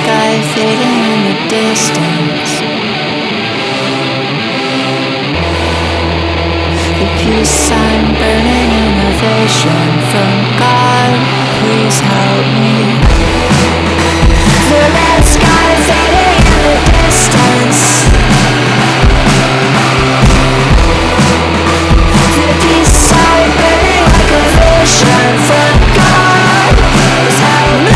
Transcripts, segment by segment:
sky fading in the distance. The peace sign burning in a vision from God. Please help me. The red sky fading in the distance. The peace sign burning like a vision from God. Please help me.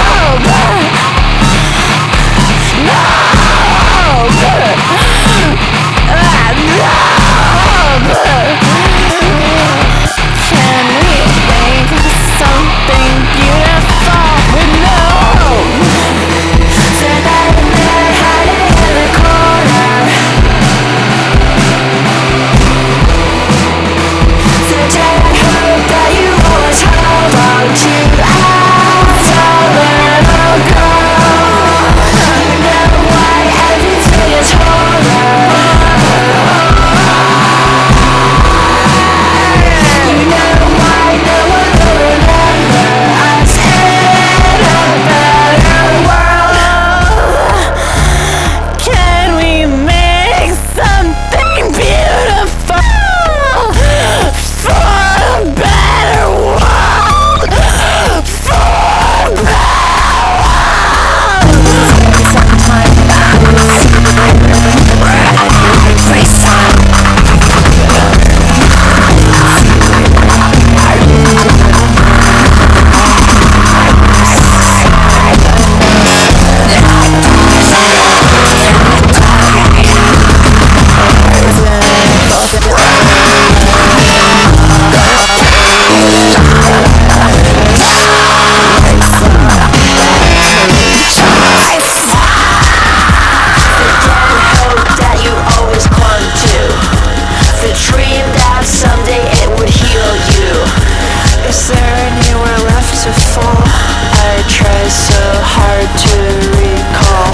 Can we make something beautiful with no hope? Tonight they're hiding in the corner. Today I hope that you always hold on to as a little girl. You know why everything is horror. You know why no one will remember us in a better world. Can we make something beautiful for a better world? For a dream that someday it would heal you. Is there anywhere left to fall? I try so hard to recall.